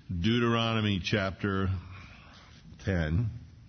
Deuteronomy chapter 10.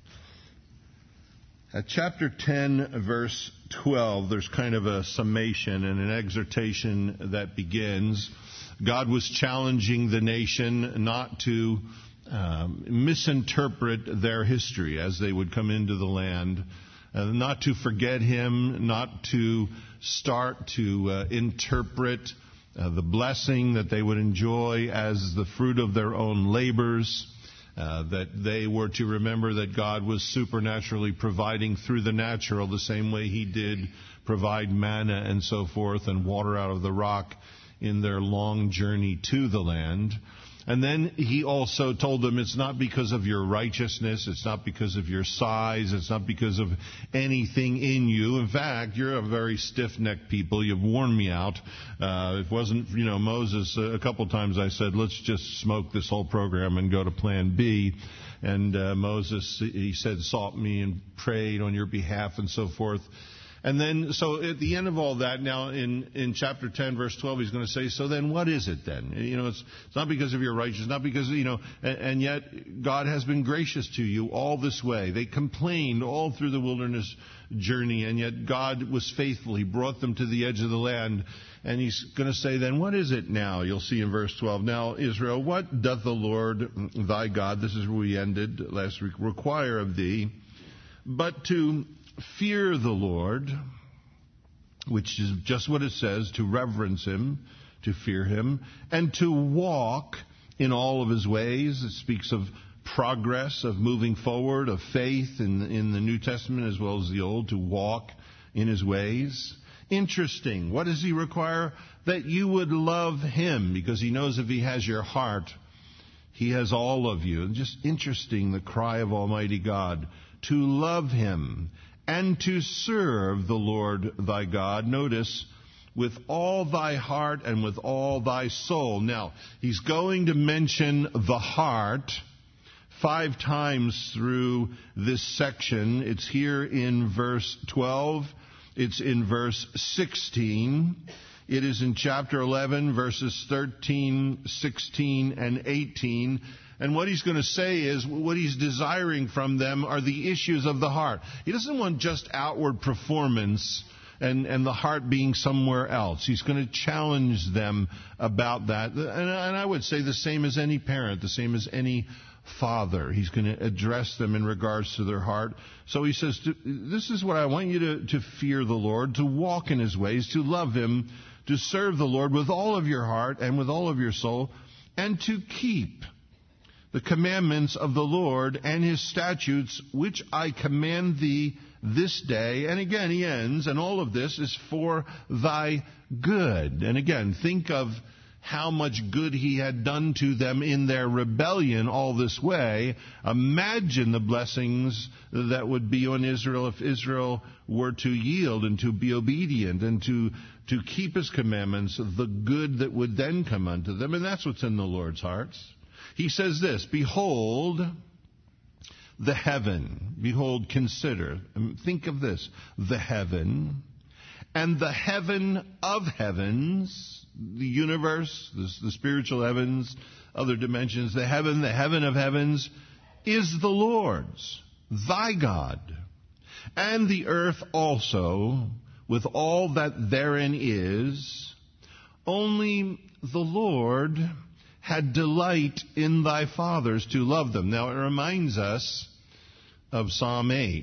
At chapter 10, verse 12, there's kind of a summation and an exhortation that begins. God was challenging the nation not to misinterpret their history as they would come into the land, not to forget Him, not to start to interpret the blessing that they would enjoy as the fruit of their own labors, that they were to remember that God was supernaturally providing through the natural the same way He did provide manna and so forth and water out of the rock in their long journey to the land. And then He also told them it's not because of your righteousness, it's not because of your size, it's not because of anything in you. In fact, you're a very stiff-necked people. You've worn me out. It wasn't, Moses, a couple times I said, let's just smoke this whole program and go to plan B. And Moses, he said, sought me and prayed on your behalf and so forth. And then, so at the end of all that, now in chapter 10, verse 12, he's going to say, so then what is it then? It's not because of your righteousness, not because, and yet God has been gracious to you all this way. They complained all through the wilderness journey, and yet God was faithful. He brought them to the edge of the land. And he's going to say, then what is it now? You'll see in verse 12. Now, Israel, what doth the Lord thy God, this is where we ended last week, require of thee, but to fear the Lord, which is just what it says, to reverence Him, to fear Him, and to walk in all of His ways. It speaks of progress, of moving forward, of faith in the New Testament as well as the Old, to walk in His ways. Interesting. What does He require? That you would love Him, because He knows if He has your heart, He has all of you. And just interesting, the cry of Almighty God, to love Him and to serve the Lord thy God. Notice, with all thy heart and with all thy soul. Now, he's going to mention the heart 5 times through this section. It's here in verse 12. It's in verse 16. It is in chapter 11, verses 13, 16, and 18. And what he's going to say is, what he's desiring from them are the issues of the heart. He doesn't want just outward performance and the heart being somewhere else. He's going to challenge them about that. And I would say the same as any parent, the same as any father. He's going to address them in regards to their heart. So he says, this is what I want you to fear the Lord, to walk in His ways, to love Him, to serve the Lord with all of your heart and with all of your soul, and to keep the commandments of the Lord and His statutes, which I command thee this day. And again, he ends, and all of this is for thy good. And again, think of how much good He had done to them in their rebellion all this way. Imagine the blessings that would be on Israel if Israel were to yield and to be obedient and to keep His commandments, the good that would then come unto them. And that's what's in the Lord's hearts. He says this, behold the heaven. Behold, consider. Think of this. The heaven and the heaven of heavens, the universe, the spiritual heavens, other dimensions, the heaven of heavens is the Lord's, thy God. And the earth also, with all that therein is, only the Lord had delight in thy fathers to love them. Now, it reminds us of Psalm 8.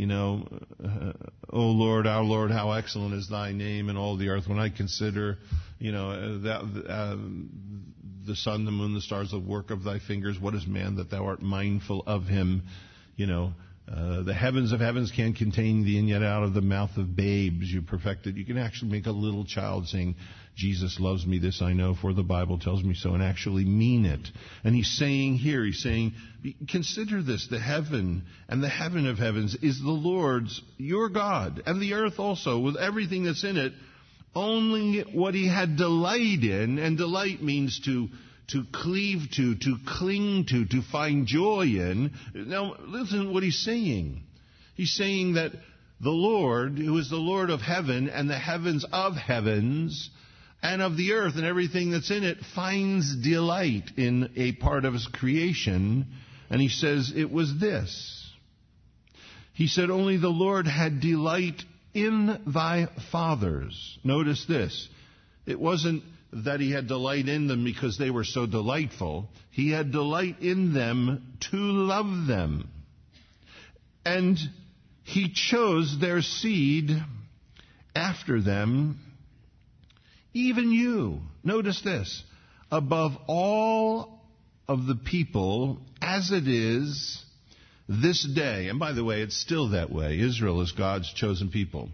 O Lord, our Lord, how excellent is thy name in all the earth. When I consider, the sun, the moon, the stars, the work of thy fingers, what is man that thou art mindful of him? The heavens of heavens can't contain thee, and yet out of the mouth of babes you perfected. You can actually make a little child saying, Jesus loves me, this I know, for the Bible tells me so, and actually mean it. And he's saying, consider this, the heaven and the heaven of heavens is the Lord's, your God, and the earth also, with everything that's in it, only what He had delight in, and delight means to cleave to cling to find joy in. Now, listen to what he's saying. He's saying that the Lord, who is the Lord of heaven and the heavens of heavens, and of the earth and everything that's in it finds delight in a part of his creation. And he says it was this. He said, only the Lord had delight in thy fathers. Notice this. It wasn't that he had delight in them because they were so delightful. He had delight in them to love them. And he chose their seed after them, even you. Notice this. Above all of the people, as it is this day. And by the way, it's still that way. Israel is God's chosen people.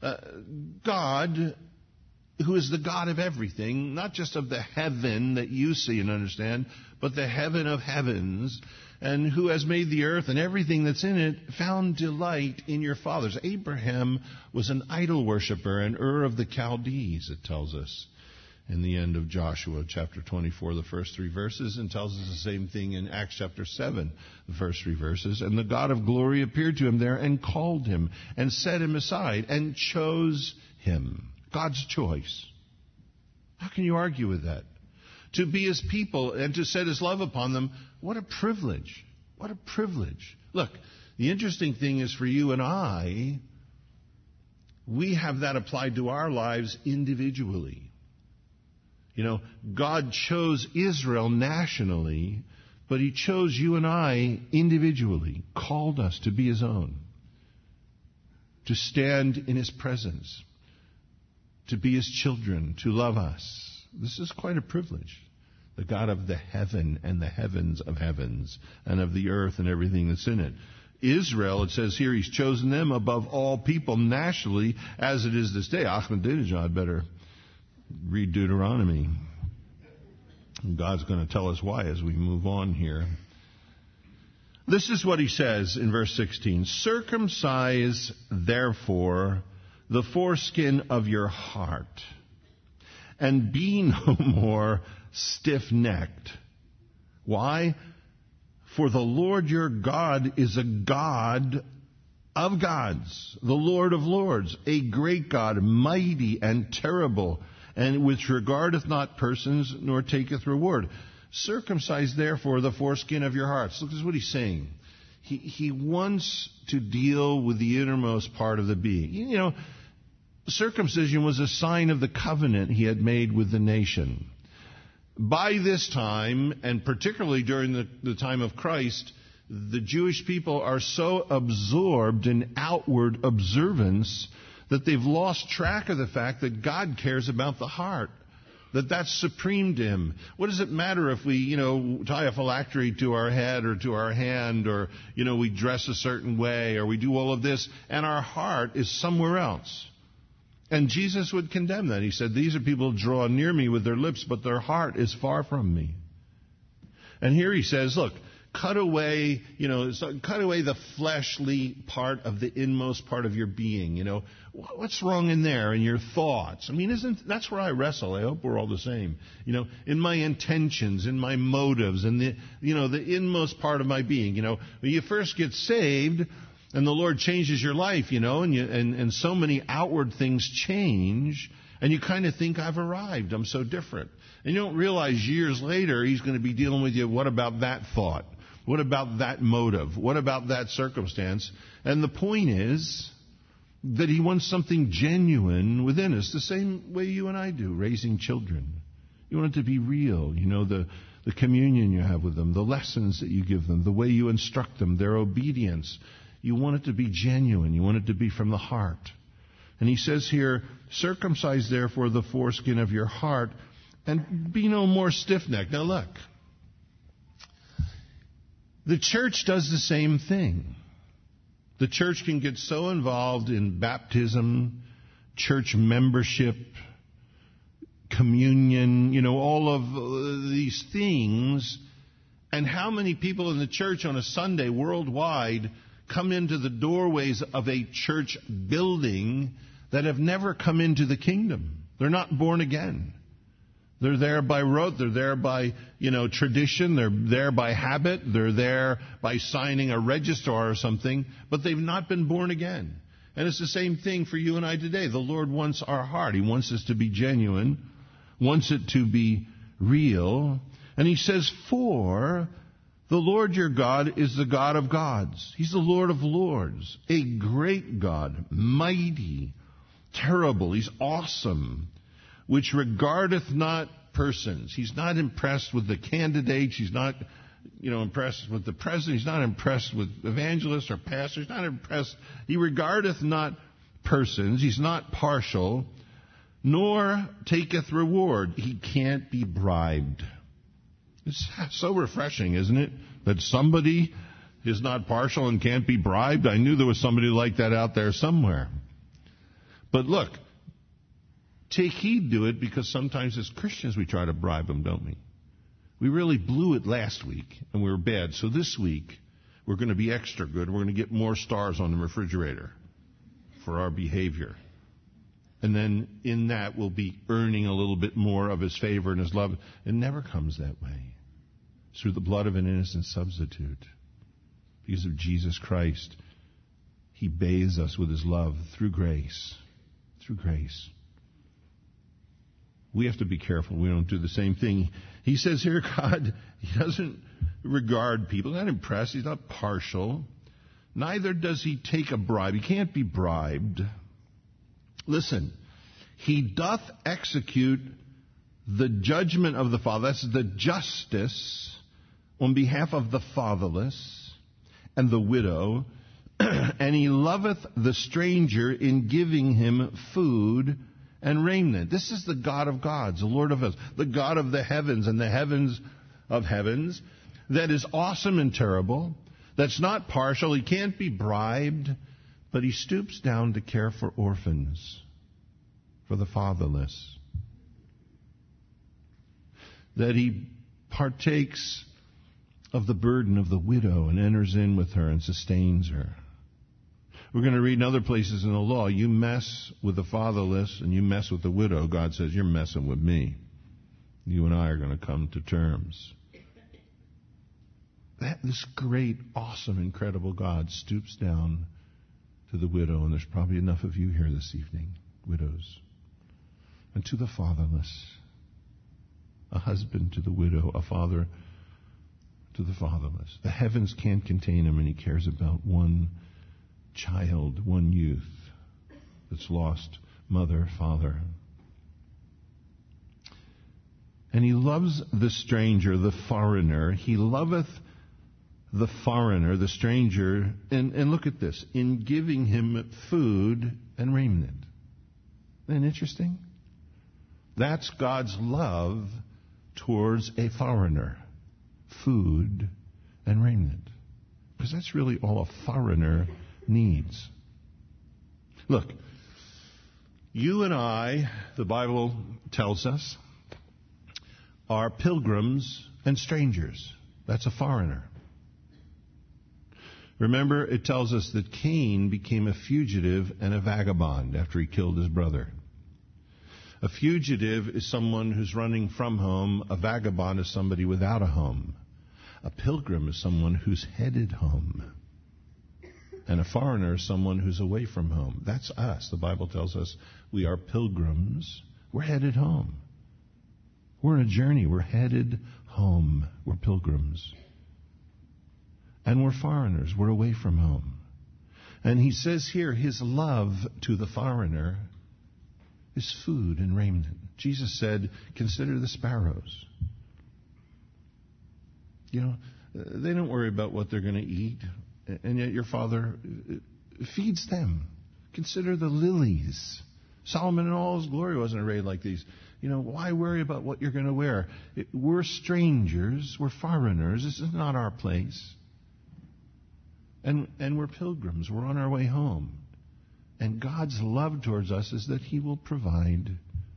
God, who is the God of everything, not just of the heaven that you see and understand, but the heaven of heavens, and who has made the earth and everything that's in it, found delight in your fathers. Abraham was an idol worshiper in Ur of the Chaldees, it tells us in the end of Joshua chapter 24, the first 3 verses, and tells us the same thing in Acts chapter 7, the first 3 verses. And the God of glory appeared to him there and called him and set him aside and chose him. God's choice. How can you argue with that? To be his people and to set his love upon them, what a privilege. What a privilege. Look, the interesting thing is for you and I, we have that applied to our lives individually. You know, God chose Israel nationally, but he chose you and I individually, called us to be his own, to stand in his presence, to be his children, to love us. This is quite a privilege. The God of the heaven and the heavens of heavens, and of the earth and everything that's in it. Israel, it says here, he's chosen them above all people nationally, as it is this day. Ahmadinejad better read Deuteronomy. God's going to tell us why as we move on here. This is what he says in verse 16. Circumcise, therefore, the foreskin of your heart, and be no more stiff-necked. Why? For the Lord your God is a God of gods, the Lord of lords, a great God, mighty and terrible, and which regardeth not persons, nor taketh reward. Circumcise therefore the foreskin of your hearts. Look, this is what he's saying. He wants to deal with the innermost part of the being. You know, circumcision was a sign of the covenant he had made with the nation. By this time, and particularly during the time of Christ, the Jewish people are so absorbed in outward observance that they've lost track of the fact that God cares about the heart, that that's supreme to him. What does it matter if we, tie a phylactery to our head or to our hand, or, we dress a certain way, or we do all of this, and our heart is somewhere else? And Jesus would condemn that. He said, these are people who draw near me with their lips, but their heart is far from me. And here he says, look, cut away the fleshly part of the inmost part of your being. What's wrong in there, in your thoughts? I mean, that's where I wrestle. I hope we're all the same. In my intentions, in my motives, and the inmost part of my being. When you first get saved, and the Lord changes your life, and so many outward things change, and you kind of think, I've arrived, I'm so different. And you don't realize years later, he's going to be dealing with you, what about that thought? What about that motive? What about that circumstance? And the point is that he wants something genuine within us, the same way you and I do, raising children. You want it to be real, the communion you have with them, the lessons that you give them, the way you instruct them, their obedience. You want it to be genuine. You want it to be from the heart. And he says here, circumcise therefore the foreskin of your heart, and be no more stiff-necked. Now look, the church does the same thing. The church can get so involved in baptism, church membership, communion, all of these things. And how many people in the church on a Sunday worldwide come into the doorways of a church building that have never come into the kingdom? They're not born again. They're there by rote. They're there by, tradition. They're there by habit. They're there by signing a registrar or something, but they've not been born again. And it's the same thing for you and I today. The Lord wants our heart. He wants us to be genuine. wants it to be real. And he says, for the Lord your God is the God of gods. He's the Lord of lords, a great God, mighty, terrible. He's awesome, which regardeth not persons. He's not impressed with the candidates. He's not, impressed with the president. He's not impressed with evangelists or pastors. He's not impressed. He regardeth not persons. He's not partial, nor taketh reward. He can't be bribed. It's so refreshing, isn't it? That somebody is not partial and can't be bribed. I knew there was somebody like that out there somewhere. But look, take heed to it, because sometimes as Christians we try to bribe them, don't we? We really blew it last week and we were bad. So this week we're going to be extra good. We're going to get more stars on the refrigerator for our behavior. And then in that we'll be earning a little bit more of His favor and His love. It never comes that way. It's through the blood of an innocent substitute. Because of Jesus Christ, He bathes us with His love through grace. Through grace. We have to be careful we don't do the same thing. He says here, God, He doesn't regard people. He's not impressed. He's not partial. Neither does He take a bribe. He can't be bribed. Listen, He doth execute the judgment of the Father. That's the justice on behalf of the fatherless and the widow. And He loveth the stranger in giving him food and raiment. This is the God of gods, the Lord of hosts, the God of the heavens and the heavens of heavens, that is awesome and terrible, that's not partial. He can't be bribed, but He stoops down to care for orphans, for the fatherless. That He partakes of the burden of the widow and enters in with her and sustains her. We're going to read in other places in the law, you mess with the fatherless and you mess with the widow, God says, you're messing with me. You and I are going to come to terms. This great, awesome, incredible God stoops down to the widow, and there's probably enough of you here this evening, widows, and to the fatherless, a husband to the widow, a father to the fatherless. The heavens can't contain Him, and He cares about one child, one youth that's lost mother, father. And He loves the stranger, the foreigner. He loveth the foreigner, the stranger, and look at this, in giving him food and raiment. Isn't that interesting? That's God's love towards a foreigner. Food and raiment. Because that's really all a foreigner needs. Look, you and I, the Bible tells us, are pilgrims and strangers. That's a foreigner. Remember, it tells us that Cain became a fugitive and a vagabond after he killed his brother. A fugitive is someone who's running from home. A vagabond is somebody without a home. A pilgrim is someone who's headed home. And a foreigner is someone who's away from home. That's us. The Bible tells us we are pilgrims. We're headed home. We're on a journey. We're headed home. We're pilgrims. And we're foreigners. We're away from home. And He says here, His love to the foreigner is food and raiment. Jesus said, consider the sparrows. They don't worry about what they're going to eat. And yet your Father feeds them. Consider the lilies. Solomon in all his glory wasn't arrayed like these. Why worry about what you're going to wear? We're strangers. We're foreigners. This is not our place. And we're pilgrims. We're on our way home. And God's love towards us is that He will provide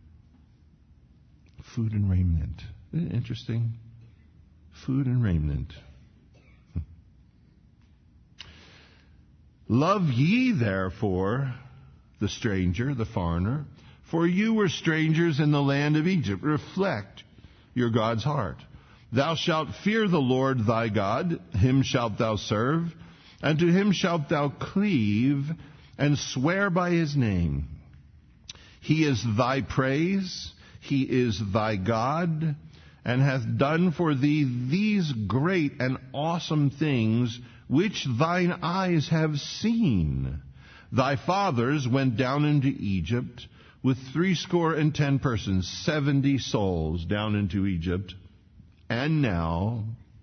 food and raiment. Isn't it interesting? Food and raiment. Love ye therefore the stranger, the foreigner, for you were strangers in the land of Egypt. Reflect your God's heart. Thou shalt fear the Lord thy God, Him shalt thou serve, and to Him shalt thou cleave, and swear by His name. He is thy praise. He is thy God, and hath done for thee these great and awesome things which thine eyes have seen. Thy fathers went down into Egypt with 70 persons, 70 souls down into Egypt. And now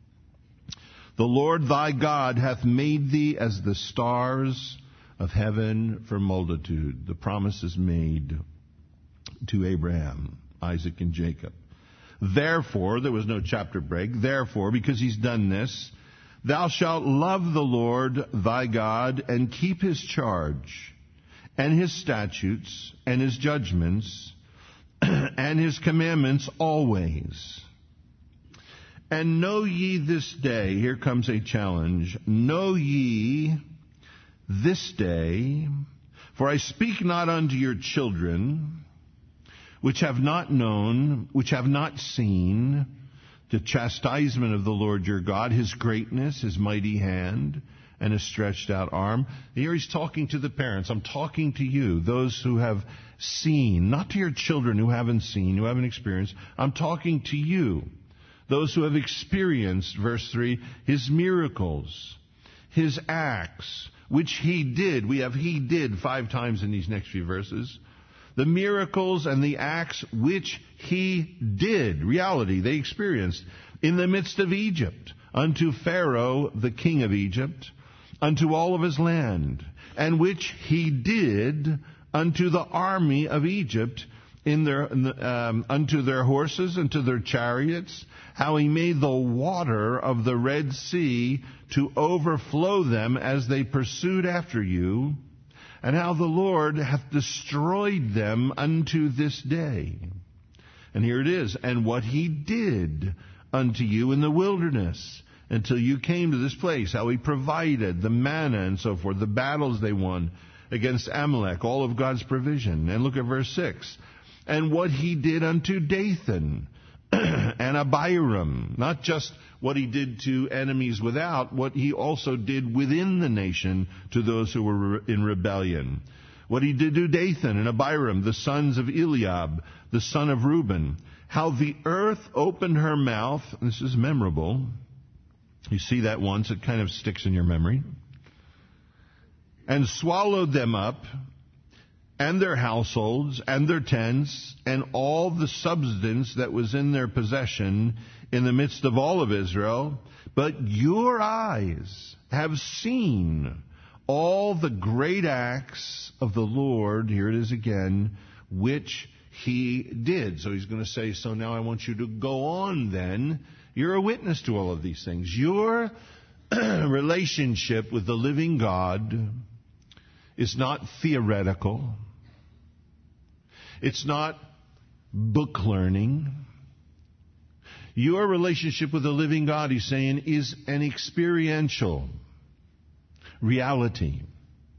the Lord thy God hath made thee as the stars of heaven for multitude. The promise is made to Abraham, Isaac, and Jacob. Therefore, there was no chapter break, therefore, because he's done this, thou shalt love the Lord thy God and keep his charge and his statutes and his judgments and his commandments always. And know ye this day, here comes a challenge, know ye this day, for I speak not unto your children, which have not known, which have not seen, the chastisement of the Lord your God, his greatness, his mighty hand, and his stretched out arm. Here he's talking to the parents. I'm talking to you, those who have seen, not to your children who haven't seen, who haven't experienced. I'm talking to you, those who have experienced, verse 3, his miracles, his acts, which he did. We have he did 5 times in these next few verses. The miracles and the acts which he did, reality, they experienced, in the midst of Egypt, unto Pharaoh, the king of Egypt, unto all of his land, and which he did unto the army of Egypt, unto their horses and to their chariots, how he made the water of the Red Sea to overflow them as they pursued after you, and how the Lord hath destroyed them unto this day. And here it is, and what he did unto you in the wilderness until you came to this place, how he provided the manna and so forth, the battles they won against Amalek, all of God's provision. And look at verse 6. And what he did unto Dathan and Abiram, not just what he did to enemies without, what he also did within the nation to those who were in rebellion. What he did to Dathan and Abiram, the sons of Eliab, the son of Reuben. How the earth opened her mouth. This is memorable. You see that once, it kind of sticks in your memory. And swallowed them up, and their households, and their tents, and all the substance that was in their possession in the midst of all of Israel. But your eyes have seen all the great acts of the Lord, here it is again, which he did. So he's going to say, so now I want you to go on then. You're a witness to all of these things. Your relationship with the living God is not theoretical. It's not book learning. Your relationship with the living God, he's saying, is an experiential reality.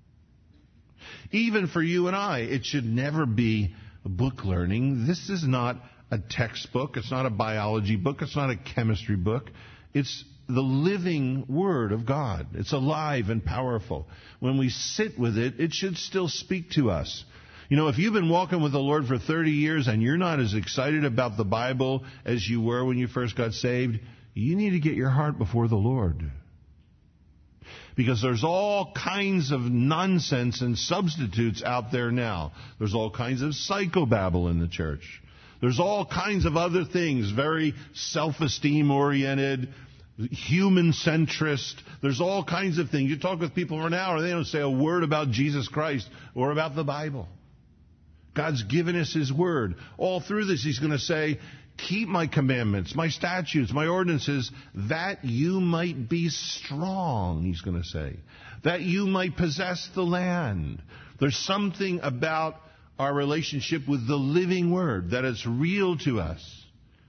Even for you and I, it should never be book learning. This is not a textbook. It's not a biology book. It's not a chemistry book. It's the living Word of God. It's alive and powerful. When we sit with it, it should still speak to us. You know, if you've been walking with the Lord for 30 years and you're not as excited about the Bible as you were when you first got saved, you need to get your heart before the Lord. Because there's all kinds of nonsense and substitutes out there now. There's all kinds of psychobabble in the church. There's all kinds of other things, very self-esteem oriented, human centrist. There's all kinds of things. You talk with people for an hour, they don't say a word about Jesus Christ or about the Bible. God's given us his word. All through this, he's going to say, keep my commandments, my statutes, my ordinances, that you might be strong, he's going to say. That you might possess the land. There's something about our relationship with the living word, that it's real to us.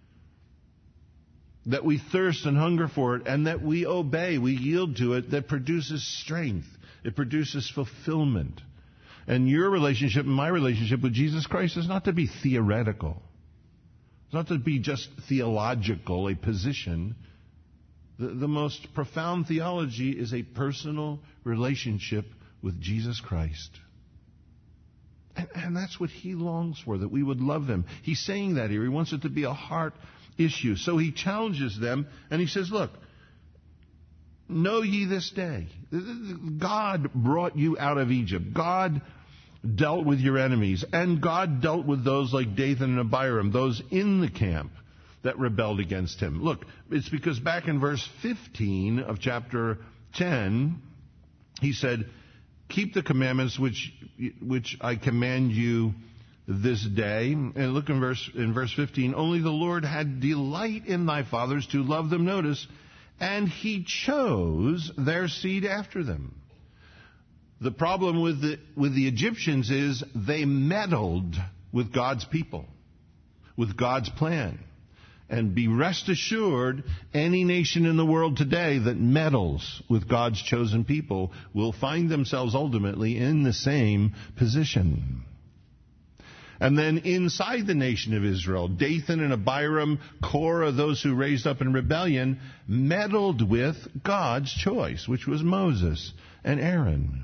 That we thirst and hunger for it, and that we obey, we yield to it, that produces strength. It produces fulfillment. And your relationship and my relationship with Jesus Christ is not to be theoretical. It's not to be just theological, a position. The most profound theology is a personal relationship with Jesus Christ. And that's what he longs for, that we would love him. He's saying that here. He wants it to be a heart issue. So he challenges them, and he says, look, know ye this day. God brought you out of Egypt. God dealt with your enemies. And God dealt with those like Dathan and Abiram, those in the camp that rebelled against him. Look, it's because back in verse 15 of chapter 10, he said, keep the commandments which I command you this day. And look in verse 15, only the Lord had delight in thy fathers to love them. Notice, and he chose their seed after them. The problem with the Egyptians is they meddled with God's people, with God's plan. And be rest assured, any nation in the world today that meddles with God's chosen people will find themselves ultimately in the same position. And then inside the nation of Israel, Dathan and Abiram, Korah, those who raised up in rebellion, meddled with God's choice, which was Moses and Aaron.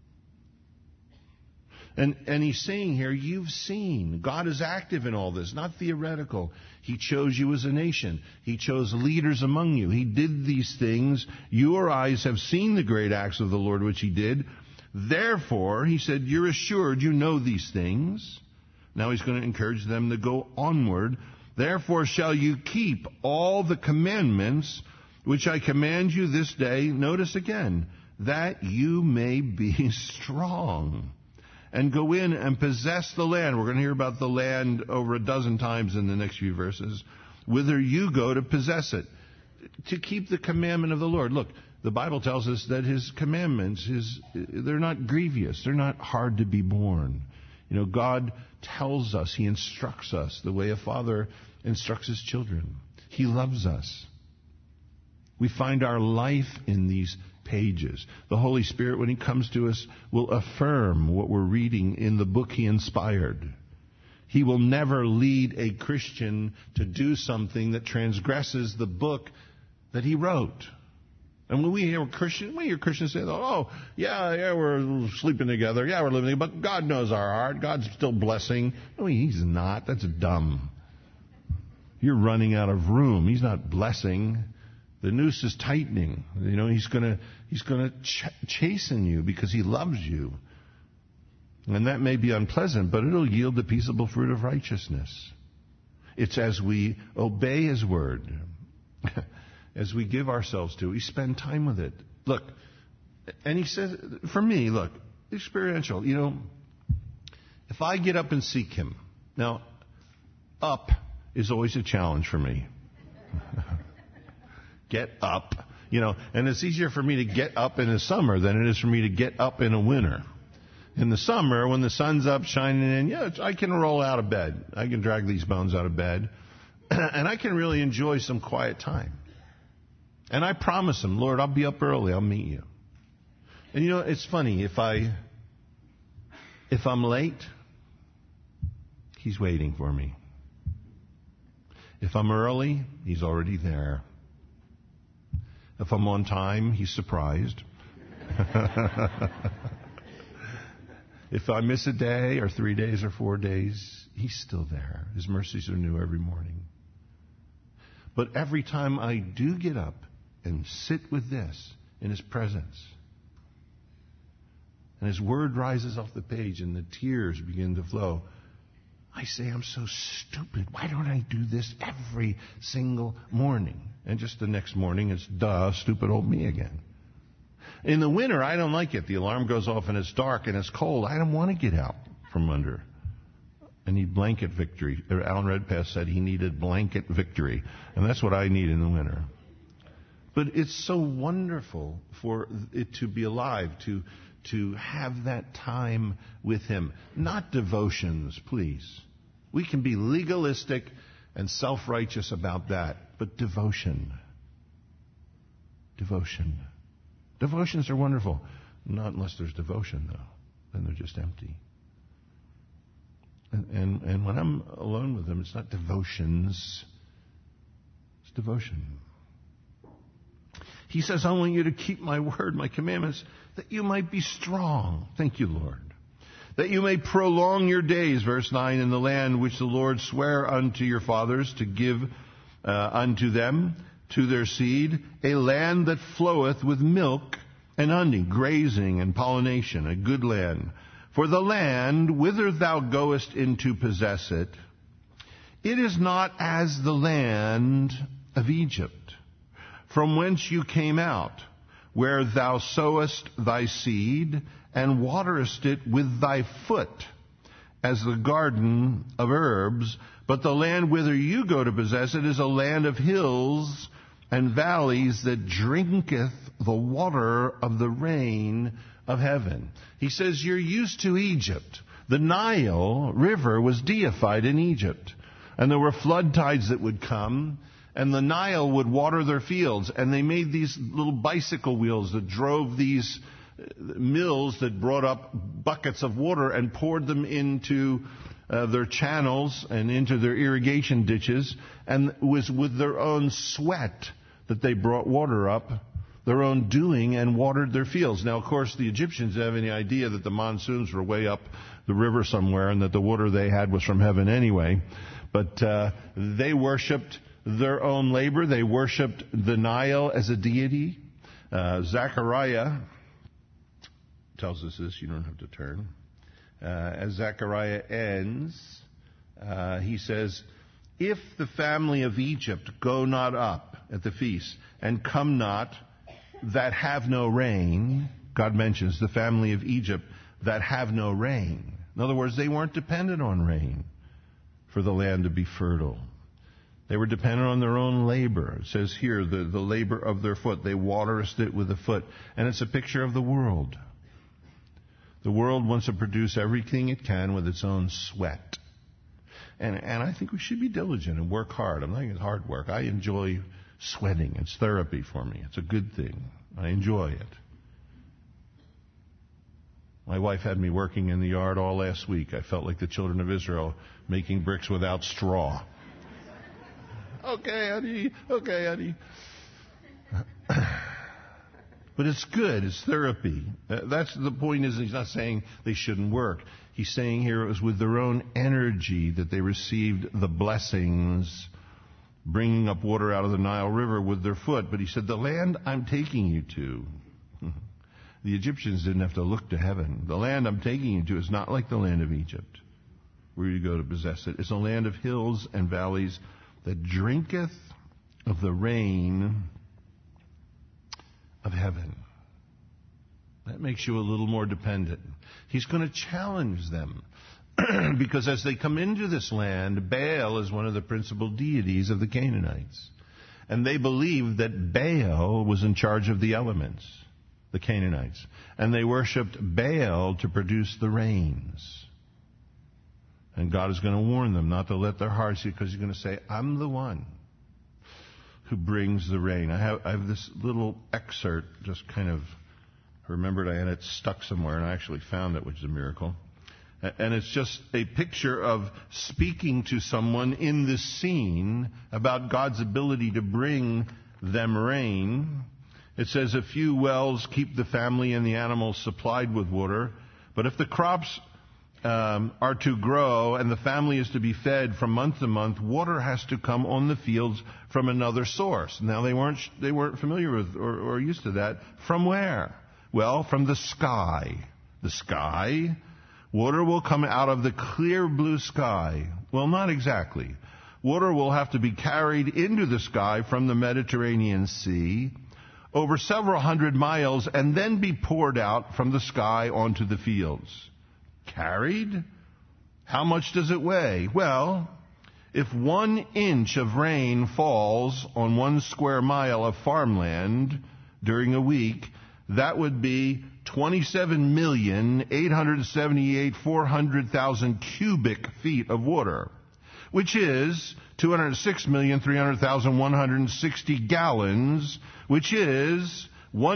And he's saying here, you've seen, God is active in all this, not theoretical. He chose you as a nation. He chose leaders among you. He did these things. Your eyes have seen the great acts of the Lord which he did. Therefore, he said, you're assured you know these things. Now he's going to encourage them to go onward. Therefore shall you keep all the commandments which I command you this day. Notice again, that you may be strong and go in and possess the land. We're going to hear about the land over a dozen times in the next few verses. Whither you go to possess it. To keep the commandment of the Lord. Look, the Bible tells us that his commandments, they're not grievous. They're not hard to be borne. You know, God tells us, he instructs us the way a father instructs his children. He loves us. We find our life in these pages. The Holy Spirit, when he comes to us, will affirm what we're reading in the book he inspired. He will never lead a Christian to do something that transgresses the book that he wrote. And when we hear Christians say, oh, yeah, we're sleeping together. Yeah, we're living together. But God knows our heart. God's still blessing. No, he's not. That's dumb. You're running out of room. He's not blessing. The noose is tightening. You know, he's going to chasten you because he loves you. And that may be unpleasant, but it'll yield the peaceable fruit of righteousness. It's as we obey his word, as we give ourselves to it, we spend time with it. Look, and he says, for me, look, experiential. You know, if I get up and seek him, now, up is always a challenge for me. Get up, you know, and it's easier for me to get up in the summer than it is for me to get up in the winter. In the summer, when the sun's up shining in, I can roll out of bed. I can drag these bones out of bed, and I can really enjoy some quiet time. And I promise him, Lord, I'll be up early. I'll meet you. And you know, it's funny. If I'm late, he's waiting for me. If I'm early, he's already there. If I'm on time, he's surprised. If I miss a day or 3 days or 4 days, he's still there. His mercies are new every morning. But every time I do get up and sit with this in his presence, and his word rises off the page and the tears begin to flow, I say, I'm so stupid. Why don't I do this every single morning? And just the next morning, it's stupid old me again. In the winter, I don't like it. The alarm goes off and it's dark and it's cold. I don't want to get out from under. I need blanket victory. Alan Redpath said he needed blanket victory. And that's what I need in the winter. But it's so wonderful for it to be alive, to have that time with him. Not devotions, please. We can be legalistic and self-righteous about that, but devotion. Devotion. Devotions are wonderful. Not unless there's devotion, though. Then they're just empty. And when I'm alone with him, it's not devotions. It's devotion. He says, I want you to keep my word, my commandments, that you might be strong. Thank you, Lord. that you may prolong your days, verse 9, in the land which the Lord sware unto your fathers to give unto them, to their seed, a land that floweth with milk and honey, grazing and pollination, a good land. For the land whither thou goest in to possess it, it is not as the land of Egypt, from whence you came out, where thou sowest thy seed, and waterest it with thy foot, as the garden of herbs. But the land whither you go to possess it is a land of hills and valleys that drinketh the water of the rain of heaven. He says, you're used to Egypt. The Nile River was deified in Egypt. And there were flood tides that would come, and the Nile would water their fields. And they made these little bicycle wheels that drove these mills that brought up buckets of water and poured them into their channels and into their irrigation ditches. And it was with their own sweat that they brought water up, their own doing, and watered their fields. Now, of course, the Egyptians didn't have any idea that the monsoons were way up the river somewhere and that the water they had was from heaven anyway. But they worshipped their own labor. They worshipped the Nile as a deity. Zechariah tells us this. You don't have to turn. As Zechariah ends, he says, if the family of Egypt go not up at the feast, and come not that have no rain, God mentions the family of Egypt that have no rain. In other words, they weren't dependent on rain for the land to be fertile. They were dependent on their own labor. It says here, the labor of their foot. They waterest it with a foot. And it's a picture of the world. The world wants to produce everything it can with its own sweat. And I think we should be diligent and work hard. I'm not saying it's hard work. I enjoy sweating. It's therapy for me. It's a good thing. I enjoy it. My wife had me working in the yard all last week. I felt like the children of Israel making bricks without straw. Okay, honey. Okay, honey. But it's good. It's therapy. That's the point. Is he's not saying they shouldn't work. He's saying here it was with their own energy that they received the blessings, bringing up water out of the Nile River with their foot. But he said, the land I'm taking you to, the Egyptians didn't have to look to heaven. The land I'm taking you to is not like the land of Egypt, where you go to possess it. It's a land of hills and valleys that drinketh of the rain of heaven. That makes you a little more dependent. He's going to challenge them because as they come into this land, Baal is one of the principal deities of the Canaanites. And they believed that Baal was in charge of the elements, the Canaanites. And they worshipped Baal to produce the rains. And God is going to warn them not to let their hearts, because he's going to say, I'm the one who brings the rain. I have this little excerpt, just kind of remembered I had it stuck somewhere, and I actually found it, which is a miracle. And it's just a picture of speaking to someone in this scene about God's ability to bring them rain. It says, a few wells keep the family and the animals supplied with water, but if the crops are to grow and the family is to be fed from month to month, water has to come on the fields from another source. Now they weren't familiar with or used to that. From where? Well, from the sky. The sky. Water will come out of the clear blue sky. Well, not exactly. Water will have to be carried into the sky from the Mediterranean Sea over several hundred miles and then be poured out from the sky onto the fields. Carried? How much does it weigh? Well, if 1 inch of rain falls on 1 square mile of farmland during a week, that would be 27,878,400,000 cubic feet of water, which is 206,300,160 gallons, which is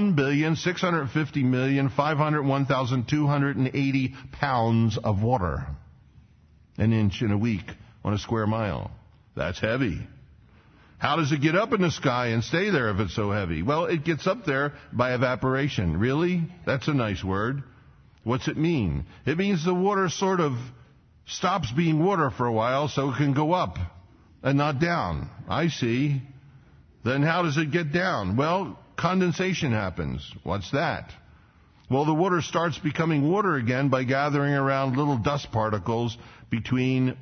1,650,501,280 pounds of water. An inch in a week on a square mile. That's heavy. How does it get up in the sky and stay there if it's so heavy? Well, it gets up there by evaporation. Really? That's a nice word. What's it mean? It means the water sort of stops being water for a while so it can go up and not down. I see. Then how does it get down? Well, condensation happens. What's that? Well, the water starts becoming water again by gathering around little dust particles between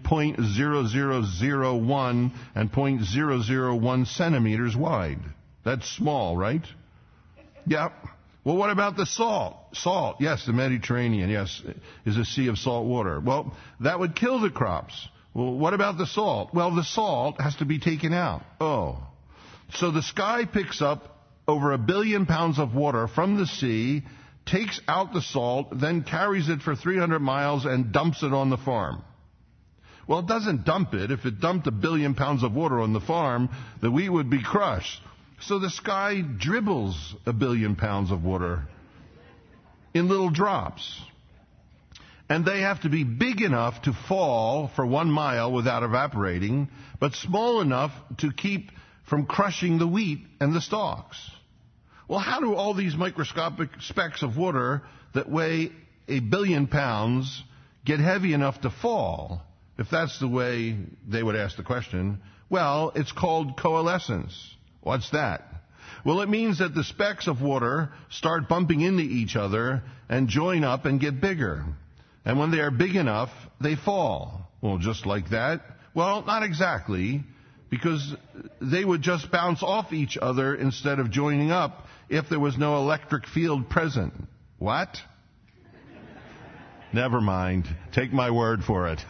0.0001 and 0.001 centimeters wide. That's small, right? Yeah. Well, what about the salt? Salt, yes, the Mediterranean, yes, is a sea of salt water. Well, that would kill the crops. Well, what about the salt? Well, the salt has to be taken out. Oh. So the sky picks up over 1 billion pounds of water from the sea, takes out the salt, then carries it for 300 miles and dumps it on the farm. Well, it doesn't dump it. If it dumped 1 billion pounds of water on the farm, the wheat would be crushed. So the sky dribbles 1 billion pounds of water in little drops. And they have to be big enough to fall for 1 mile without evaporating, but small enough to keep from crushing the wheat and the stalks. Well, how do all these microscopic specks of water that weigh 1 billion pounds get heavy enough to fall? If that's the way they would ask the question, well, it's called coalescence. What's that? Well, it means that the specks of water start bumping into each other and join up and get bigger. And when they are big enough, they fall. Well, just like that? Well, not exactly, because they would just bounce off each other instead of joining up if there was no electric field present. What? Never mind. Take my word for it.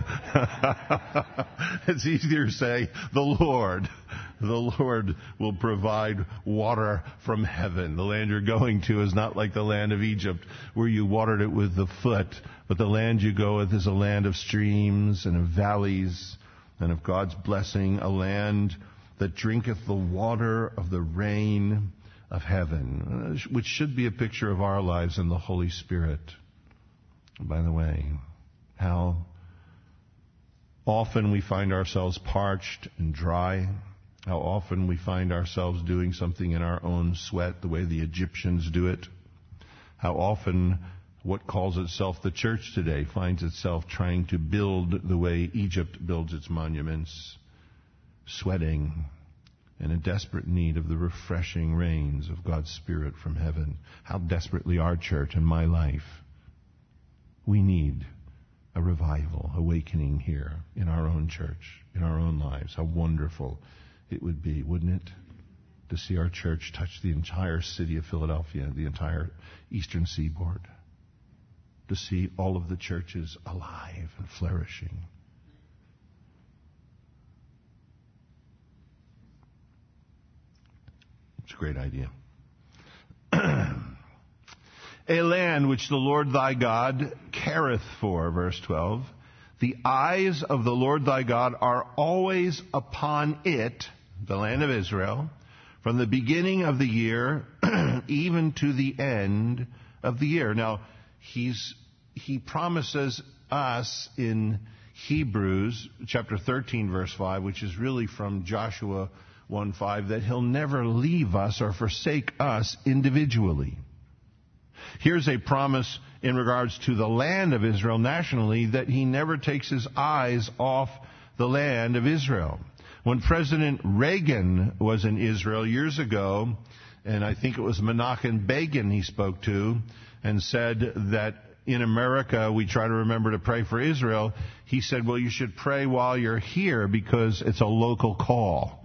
It's easier to say, the Lord will provide water from heaven. The land you're going to is not like the land of Egypt, where you watered it with the foot, but the land you go with is a land of streams and of valleys and of God's blessing, a land that drinketh the water of the rain of heaven, which should be a picture of our lives in the Holy Spirit. By the way, how often we find ourselves parched and dry. How often we find ourselves doing something in our own sweat, the way the Egyptians do it. How often what calls itself the church today finds itself trying to build the way Egypt builds its monuments, sweating and in desperate need of the refreshing rains of God's Spirit from heaven. How desperately our church and my life, we need a revival, awakening here in our own church, in our own lives. How wonderful it would be, wouldn't it, to see our church touch the entire city of Philadelphia, the entire eastern seaboard, to see all of the churches alive and flourishing. It's a great idea. A land which the Lord thy God careth for, verse 12. The eyes of the Lord thy God are always upon it, the land of Israel, from the beginning of the year even to the end of the year. Now, he promises us in Hebrews chapter 13, verse 5, which is really from Joshua 1:5, that he'll never leave us or forsake us individually. Here's a promise in regards to the land of Israel nationally, that he never takes his eyes off the land of Israel. When President Reagan was in Israel years ago, and I think it was Menachem Begin he spoke to, and said that in America we try to remember to pray for Israel, he said, well, you should pray while you're here because it's a local call.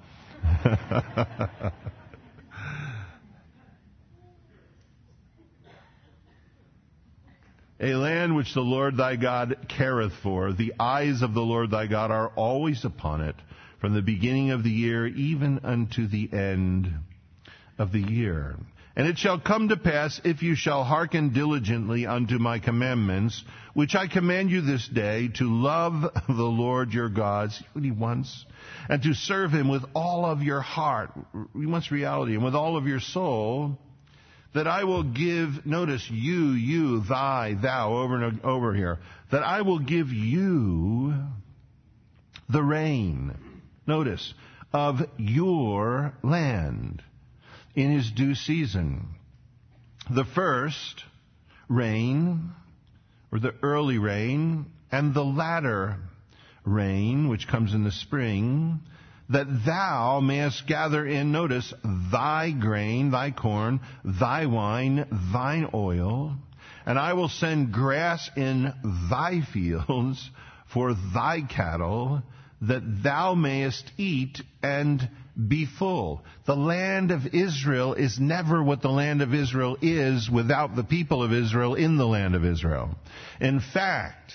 A land which the Lord thy God careth for, the eyes of the Lord thy God are always upon it, from the beginning of the year even unto the end of the year. And it shall come to pass, if you shall hearken diligently unto my commandments, which I command you this day, to love the Lord your God, see what he wants, and to serve him with all of your heart, he wants reality, and with all of your soul, that I will give, notice, you, thy, thou, over and over here, that I will give you the rain, notice, of your land in his due season. The first rain or the early rain, and the latter rain, which comes in the spring, that thou mayest gather in, notice, thy grain, thy corn, thy wine, thine oil, and I will send grass in thy fields for thy cattle, that thou mayest eat and be full. The land of Israel is never what the land of Israel is without the people of Israel in the land of Israel. In fact,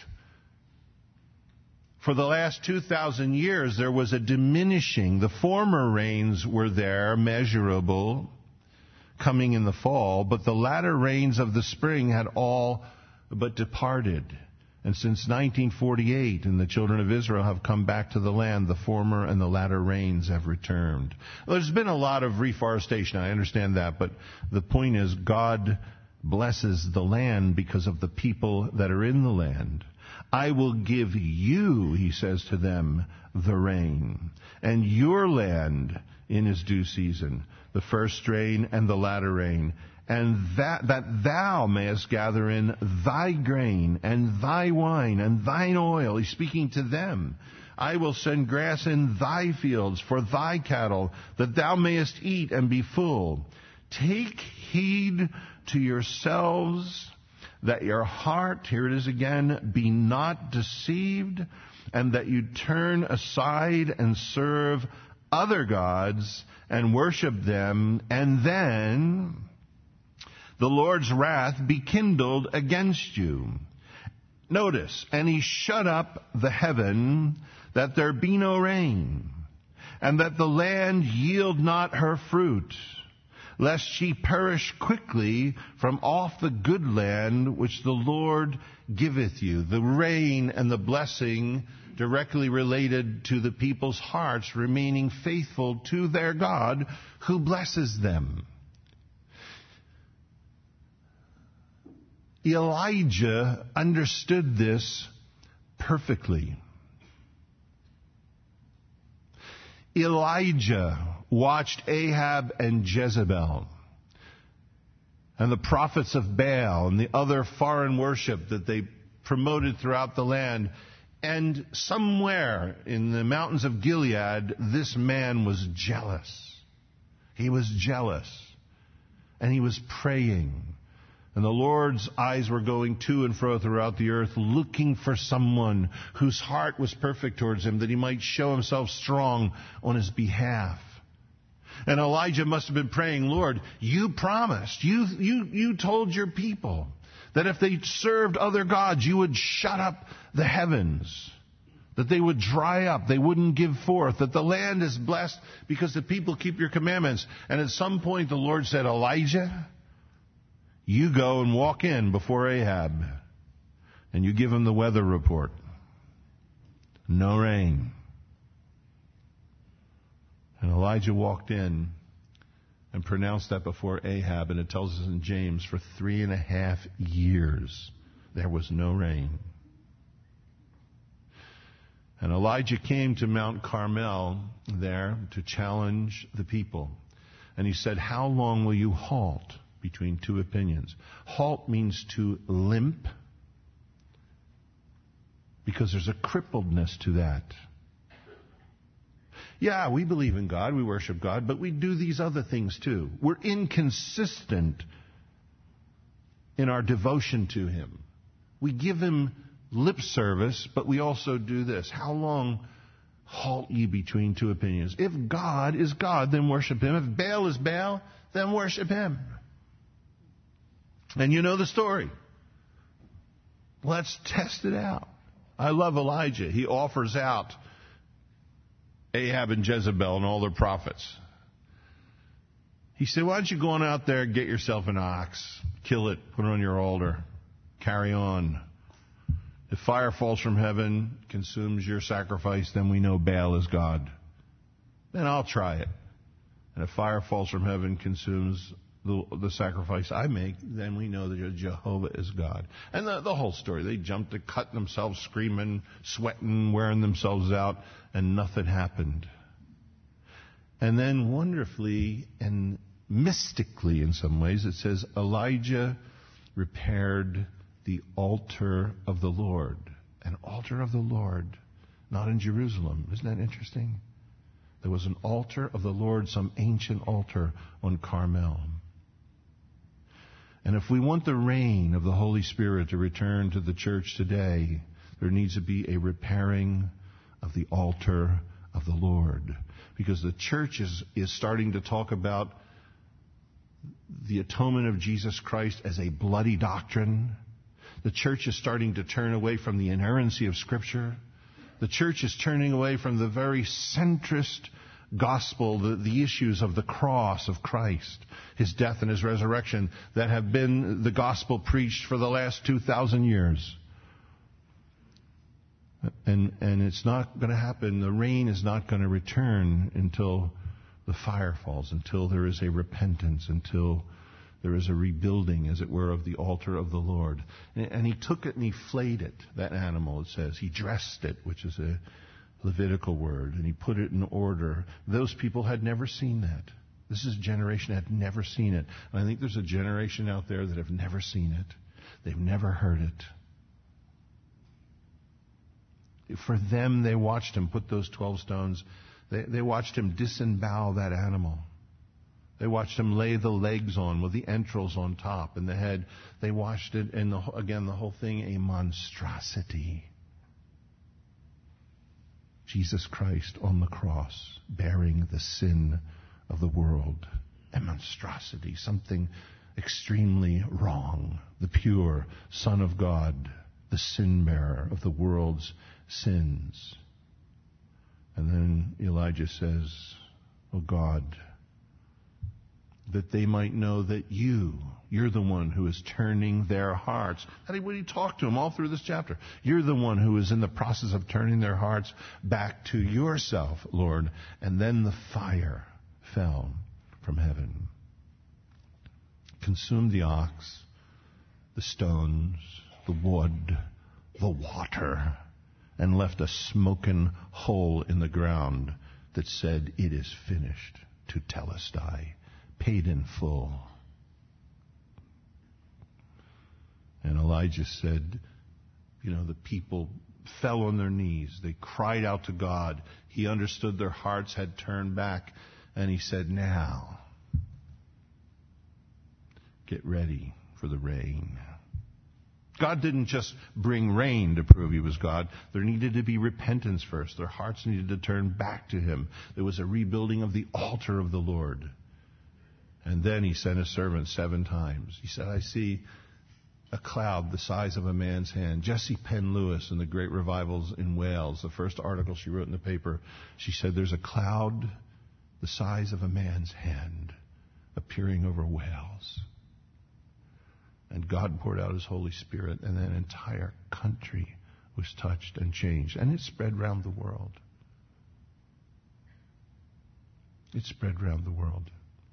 for the last 2,000 years, there was a diminishing. The former rains were there, measurable, coming in the fall, but the latter rains of the spring had all but departed. And since 1948, and the children of Israel have come back to the land, the former and the latter rains have returned. Well, there's been a lot of reforestation, I understand that, but the point is God blesses the land because of the people that are in the land. I will give you, he says to them, the rain, and your land in his due season, the first rain and the latter rain, and that thou mayest gather in thy grain and thy wine and thine oil. He's speaking to them. I will send grass in thy fields for thy cattle, that thou mayest eat and be full. Take heed to yourselves, that your heart, here it is again, be not deceived, and that you turn aside and serve other gods and worship them, and then the Lord's wrath be kindled against you. Notice, and he shut up the heaven, that there be no rain, and that the land yield not her fruit, lest she perish quickly from off the good land which the Lord giveth you. The rain and the blessing directly related to the people's hearts remaining faithful to their God who blesses them. Elijah understood this perfectly. Elijah watched Ahab and Jezebel and the prophets of Baal and the other foreign worship that they promoted throughout the land. And somewhere in the mountains of Gilead, this man was jealous. He was jealous. And he was praying. And the Lord's eyes were going to and fro throughout the earth, looking for someone whose heart was perfect towards him, that he might show himself strong on his behalf. And Elijah must have been praying, Lord, you promised, you told your people that if they served other gods, you would shut up the heavens, that they would dry up, they wouldn't give forth, that the land is blessed because the people keep your commandments. And at some point the Lord said, Elijah, you go and walk in before Ahab, and you give him the weather report. No rain. And Elijah walked in and pronounced that before Ahab, and it tells us in James, for 3.5 years there was no rain. And Elijah came to Mount Carmel there to challenge the people. And he said, how long will you halt between two opinions? Halt means to limp, because there's a crippledness to that. Yeah, we believe in God, we worship God, but we do these other things too. We're inconsistent in our devotion to Him. We give Him lip service, but we also do this. How long halt ye between two opinions? If God is God, then worship Him. If Baal is Baal, then worship Him. And you know the story. Let's test it out. I love Elijah. He offers out Ahab and Jezebel and all their prophets. He said, why don't you go on out there and get yourself an ox, kill it, put it on your altar, carry on. If fire falls from heaven, consumes your sacrifice, then we know Baal is God. Then I'll try it. And if fire falls from heaven, consumes the sacrifice I make, then we know that Jehovah is God. And the whole story. They jumped to cut themselves, screaming, sweating, wearing themselves out, and nothing happened. And then wonderfully and mystically in some ways, it says Elijah repaired the altar of the Lord. An altar of the Lord, not in Jerusalem. Isn't that interesting? There was an altar of the Lord, some ancient altar on Carmel. And if we want the reign of the Holy Spirit to return to the church today, there needs to be a repairing of the altar of the Lord. Because the church is starting to talk about the atonement of Jesus Christ as a bloody doctrine. The church is starting to turn away from the inerrancy of Scripture. The church is turning away from the very centrist gospel, the issues of the cross of Christ, His death and His resurrection that have been the gospel preached for the last 2,000 years. And it's not going to happen. The rain is not going to return until the fire falls, until there is a repentance, until there is a rebuilding, as it were, of the altar of the Lord. And He took it and He flayed it, that animal, it says. He dressed it, which is a Levitical word, and He put it in order. Those people had never seen that. This is a generation that had never seen it. And I think there's a generation out there that have never seen it. They've never heard it. For them, they watched Him put those 12 stones. They watched Him disembowel that animal. They watched Him lay the legs on with the entrails on top and the head. They watched it, and again, the whole thing, a monstrosity. Jesus Christ on the cross, bearing the sin of the world. A monstrosity, something extremely wrong. The pure Son of God, the sin bearer of the world's sins. And then Elijah says, "Oh God, that they might know that you're the one who is turning their hearts." That's what He talked to them all through this chapter. You're the one who is in the process of turning their hearts back to yourself, Lord. And then the fire fell from heaven, consumed the ox, the stones, the wood, the water, and left a smoking hole in the ground that said, "It is finished," to Telestai, paid in full. And Elijah said, the people fell on their knees. They cried out to God. He understood their hearts had turned back. And he said, "Now, get ready for the rain." God didn't just bring rain to prove He was God. There needed to be repentance first. Their hearts needed to turn back to Him. There was a rebuilding of the altar of the Lord. And then He sent His servant 7 times. He said, "I see a cloud the size of a man's hand." Jessie Penn Lewis in the great revivals in Wales, the first article she wrote in the paper, she said, "There's a cloud the size of a man's hand appearing over Wales." And God poured out His Holy Spirit, and an entire country was touched and changed. And it spread around the world. It spread around the world.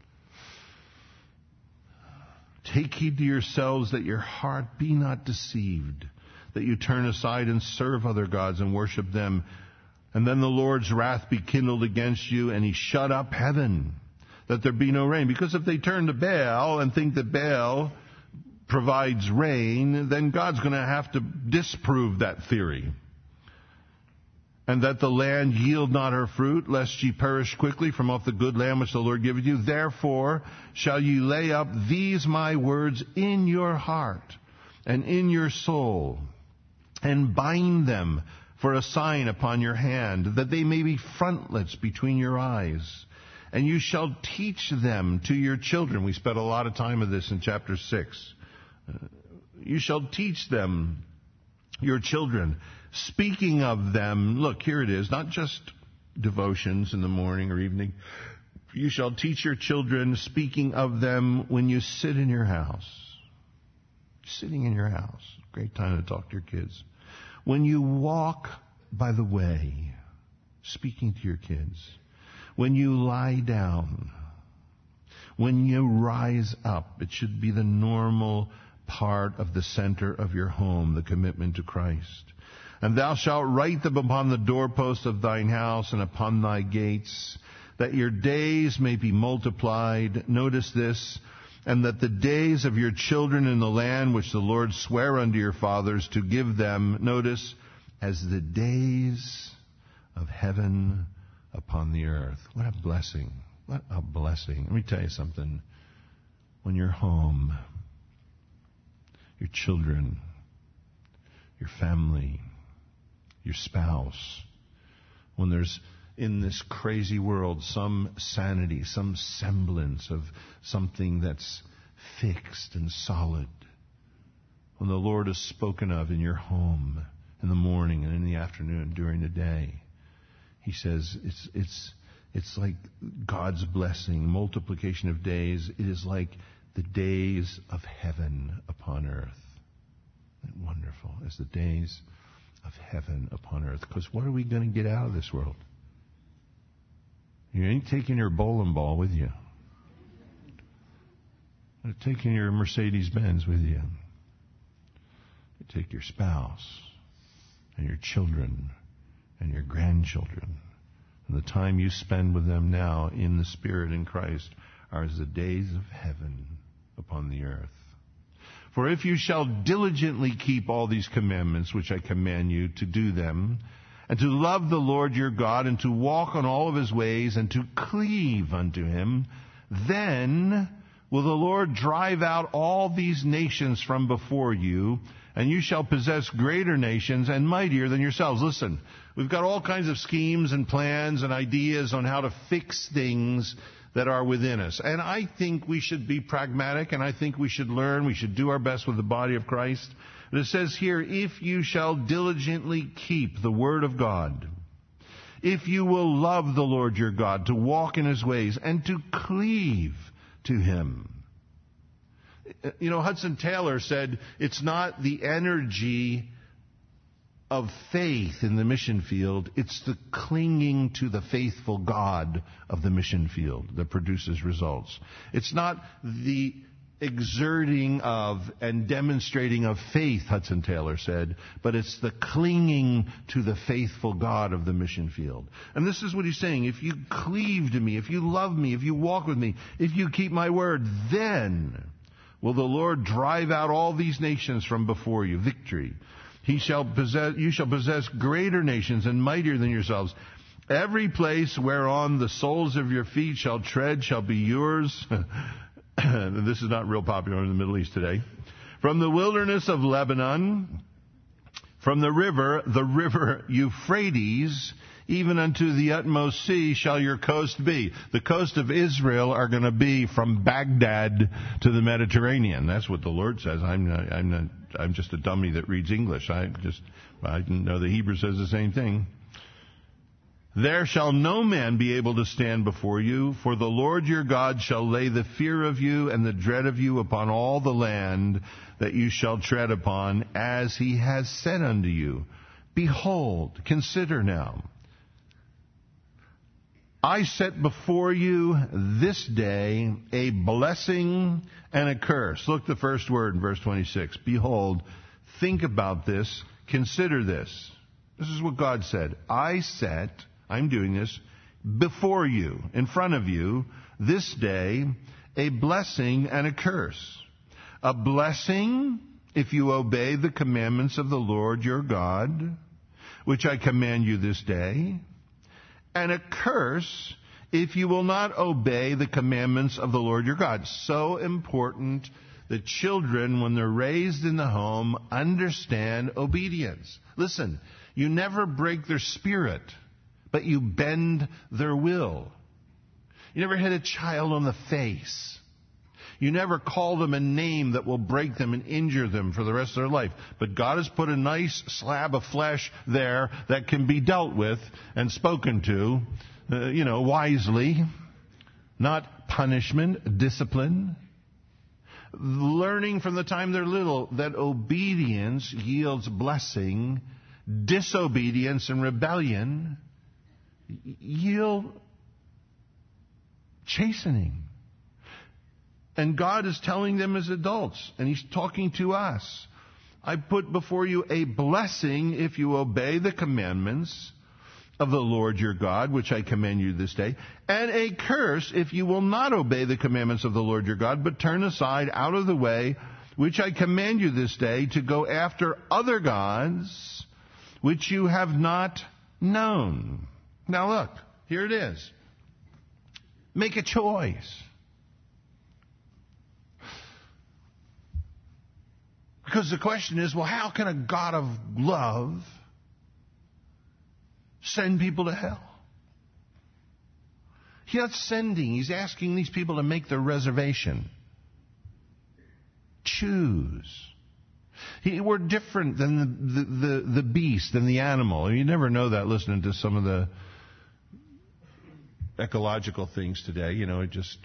"Take heed to yourselves that your heart be not deceived, that you turn aside and serve other gods and worship them. And then the Lord's wrath be kindled against you, and He shut up heaven, that there be no rain." Because if they turn to Baal and think that Baal provides rain, then God's going to have to disprove that theory. "And that the land yield not her fruit, lest ye perish quickly from off the good land which the Lord giveth you. Therefore shall ye lay up these my words in your heart and in your soul, and bind them for a sign upon your hand, that they may be frontlets between your eyes. And you shall teach them to your children." We spent a lot of time of this in chapter 6. "You shall teach them, your children, speaking of them." Look, here it is, not just devotions in the morning or evening. "You shall teach your children, speaking of them, when you sit in your house." Sitting in your house. Great time to talk to your kids. "When you walk by the way," speaking to your kids. "When you lie down. When you rise up." It should be the normal part of the center of your home, the commitment to Christ. "And thou shalt write them upon the doorposts of thine house and upon thy gates, that your days may be multiplied." Notice this. and that the days of your children in the land which the Lord sware unto your fathers to give them, notice, as the days of heaven upon the earth. What a blessing. What a blessing. Let me tell you something. When you're home, your children, your family, your spouse, when there's in this crazy world some sanity, some semblance of something that's fixed and solid, when the Lord is spoken of in your home in the morning and in the afternoon during the day, He says it's like God's blessing, multiplication of days. It is like the days of heaven upon earth. Isn't it wonderful? As the days of heaven upon earth. Because what are we going to get out of this world? You ain't taking your bowling ball with you. You're taking your Mercedes-Benz with you. You take your spouse and your children and your grandchildren. And the time you spend with them now in the Spirit in Christ are as the days of heaven upon the earth. For if you shall diligently keep all these commandments which I command you to do them, and to love the Lord your God, and to walk on all of His ways, and to cleave unto Him, then will the Lord drive out all these nations from before you, and you shall possess greater nations and mightier than yourselves. Listen, we've got all kinds of schemes and plans and ideas on how to fix things that are within us. And I think we should be pragmatic, and I think we should learn. We should do our best with the body of Christ. But it says here, if you shall diligently keep the word of God, if you will love the Lord your God, to walk in His ways, and to cleave to Him. You know, Hudson Taylor said, it's not the energy of faith in the mission field, it's the clinging to the faithful God of the mission field that produces results. It's not the exerting of and demonstrating of faith, Hudson Taylor said, but it's the clinging to the faithful God of the mission field. And this is what he's saying. If you cleave to me, if you love me, if you walk with me, if you keep my word, then will the Lord drive out all these nations from before you. Victory. You shall possess greater nations and mightier than yourselves. Every place whereon the soles of your feet shall tread shall be yours. This is not real popular in the Middle East today. From the wilderness of Lebanon, from the river Euphrates, even unto the utmost sea shall your coast be. The coast of Israel are going to be from Baghdad to the Mediterranean. That's what the Lord says. I'm just a dummy that reads English. I didn't know the Hebrew says the same thing. There shall no man be able to stand before you, for the Lord your God shall lay the fear of you and the dread of you upon all the land that you shall tread upon, as He has said unto you. Behold, consider now, I set before you this day a blessing and a curse. Look, the first word in verse 26. Behold, think about this, consider this. This is what God said. I'm doing this, before you, in front of you, this day, a blessing and a curse. A blessing if you obey the commandments of the Lord your God, which I command you this day, and a curse if you will not obey the commandments of the Lord your God. So important that children, when they're raised in the home, understand obedience. Listen, you never break their spirit, but you bend their will. You never hit a child on the face. You never call them a name that will break them and injure them for the rest of their life. But God has put a nice slab of flesh there that can be dealt with and spoken to, wisely. Not punishment, discipline. Learning from the time they're little that obedience yields blessing, disobedience and rebellion yield chastening. And God is telling them as adults, and He's talking to us. I put before you a blessing if you obey the commandments, of the Lord your God, which I command you this day, and a curse if you will not obey the commandments of the Lord your God, but turn aside out of the way, which I command you this day, to go after other gods, which you have not known. Now look, here it is. Make a choice. Because the question is, well, how can a God of love send people to hell? He's not sending. He's asking these people to make their reservation. Choose. We're different than the beast, than the animal. You never know that listening to some of the ecological things today. You know, it just...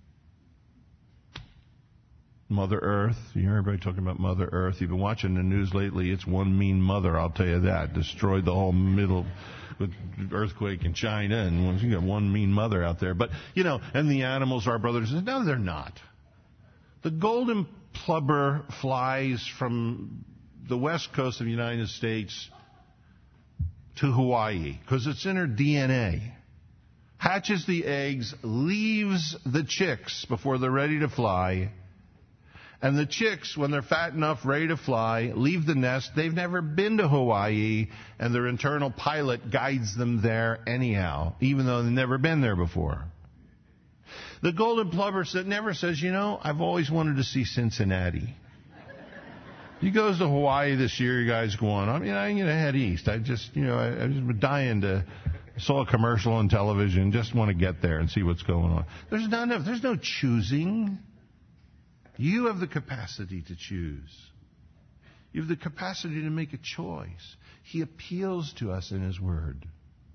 Mother Earth. You hear everybody talking about Mother Earth. You've been watching the news lately. It's one mean mother, I'll tell you that. Destroyed the whole middle with earthquake in China, and you got one mean mother out there. But, you know, and the animals are our brothers. No, they're not. The golden plover flies from the west coast of the United States to Hawaii because it's in her DNA. Hatches the eggs, leaves the chicks before they're ready to fly. And the chicks, when they're fat enough, ready to fly, leave the nest. They've never been to Hawaii, and their internal pilot guides them there anyhow, even though they've never been there before. The golden plover never says, you know, I've always wanted to see Cincinnati. He goes to Hawaii this year, you guys go on. I'm going to head east. I just been dying to... saw a commercial on television, just want to get there and see what's going on. There's no choosing. You have the capacity to choose. You have the capacity to make a choice. He appeals to us in His Word.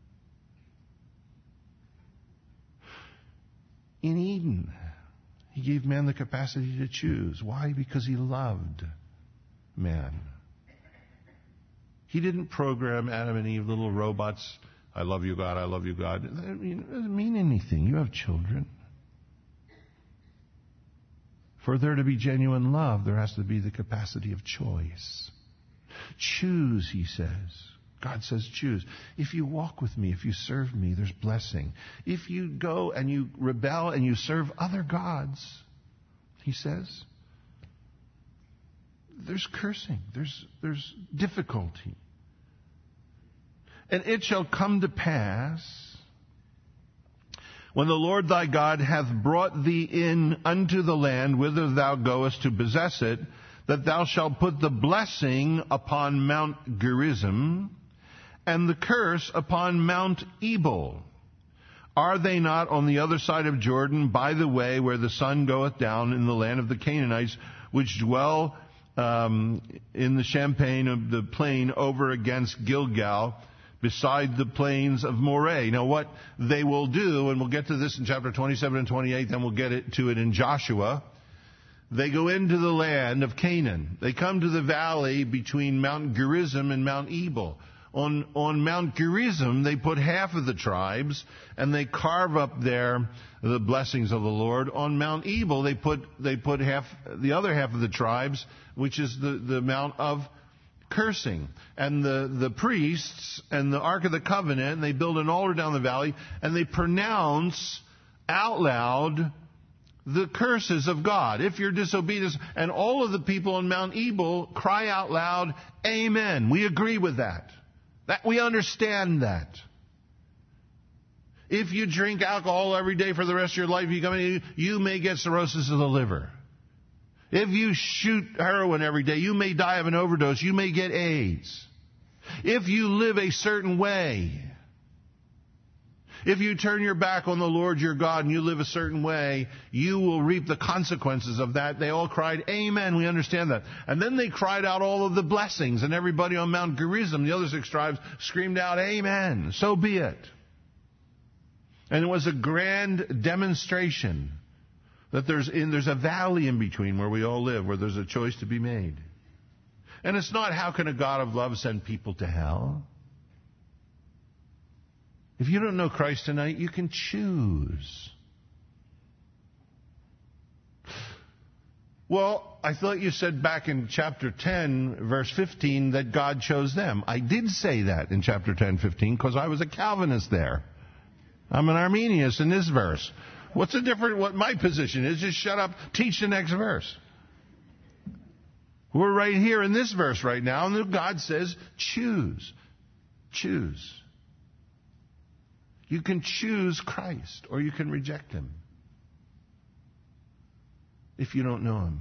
In Eden, He gave man the capacity to choose. Why? Because He loved man. He didn't program Adam and Eve, little robots. I love you, God. I love you, God. It doesn't mean anything. You have children. For there to be genuine love, there has to be the capacity of choice. Choose, He says. God says choose. If you walk with me, if you serve me, there's blessing. If you go and you rebel and you serve other gods, He says, there's cursing. There's difficulty. And it shall come to pass, when the Lord thy God hath brought thee in unto the land whither thou goest to possess it, that thou shalt put the blessing upon Mount Gerizim, and the curse upon Mount Ebal. Are they not on the other side of Jordan, by the way where the sun goeth down, in the land of the Canaanites, which dwell in the champaign of the plain over against Gilgal, beside the plains of Moreh? Now what they will do, and we'll get to this in chapter 27 and 28, then we'll get to it in Joshua. They go into the land of Canaan. They come to the valley between Mount Gerizim and Mount Ebal. On Mount Gerizim, they put half of the tribes, and they carve up there the blessings of the Lord. On Mount Ebal, they put the other half of the tribes, which is the Mount of cursing. And the priests and the Ark of the Covenant, and they build an altar down the valley, and they pronounce out loud the curses of God. If you're disobedient, and all of the people on Mount Ebal cry out loud, Amen. We agree with that. We understand that. If you drink alcohol every day for the rest of your life, you may get cirrhosis of the liver. If you shoot heroin every day, you may die of an overdose. You may get AIDS. If you live a certain way, if you turn your back on the Lord your God and you live a certain way, you will reap the consequences of that. They all cried, Amen. We understand that. And then they cried out all of the blessings, and everybody on Mount Gerizim, the other 6 tribes, screamed out, Amen. So be it. And it was a grand demonstration that there's a valley in between where we all live, where there's a choice to be made. And it's not, how can a God of love send people to hell? If you don't know Christ tonight, you can choose. Well, I thought you said back in chapter 10, verse 15, that God chose them. I did say that in chapter 10, 15, because I was a Calvinist there. I'm an Arminius in this verse. What's the difference? What my position is, just shut up, teach the next verse. We're right here in this verse right now, and God says, choose. Choose. You can choose Christ, or you can reject Him if you don't know Him.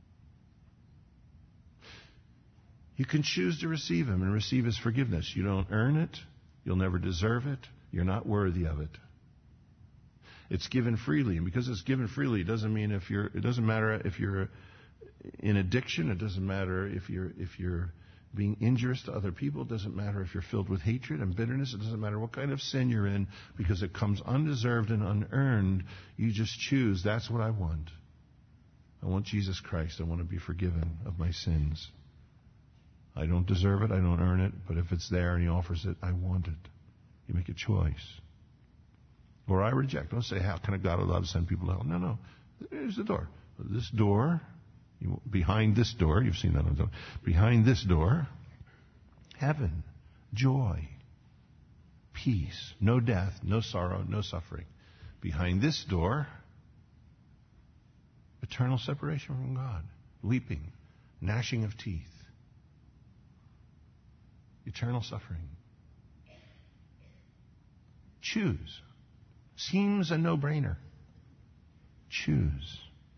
You can choose to receive Him and receive His forgiveness. You don't earn it. You'll never deserve it. You're not worthy of it. It's given freely, and because it's given freely, it doesn't matter if you're in addiction. It doesn't matter if you're being injurious to other people. It doesn't matter if you're filled with hatred and bitterness. It doesn't matter what kind of sin you're in, because it comes undeserved and unearned. You just choose. That's what I want. I want Jesus Christ. I want to be forgiven of my sins. I don't deserve it. I don't earn it. But if it's there and He offers it, I want it. You make a choice. Or I reject. Don't say, how can a God of love send people to hell? No. There's the door. This door, behind this door, you've seen that on the door. Behind this door, heaven, joy, peace, no death, no sorrow, no suffering. Behind this door, eternal separation from God, weeping, gnashing of teeth, eternal suffering. Choose. Seems a no-brainer. Choose.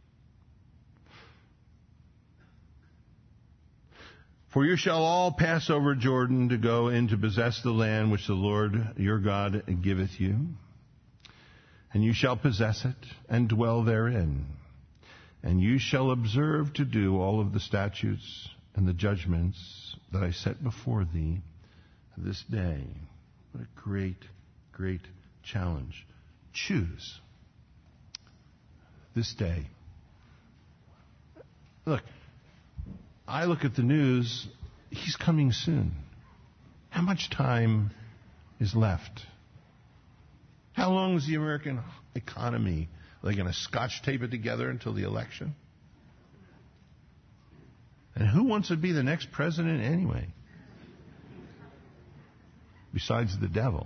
For you shall all pass over Jordan to go in to possess the land which the Lord your God giveth you. And you shall possess it and dwell therein. And you shall observe to do all of the statutes and the judgments that I set before thee this day. What a great, great challenge. Choose this day. Look, I look at the news. He's coming soon. How much time is left? How long is the American economy? Are they going to scotch tape it together until the election? And who wants to be the next president anyway? Besides the devil.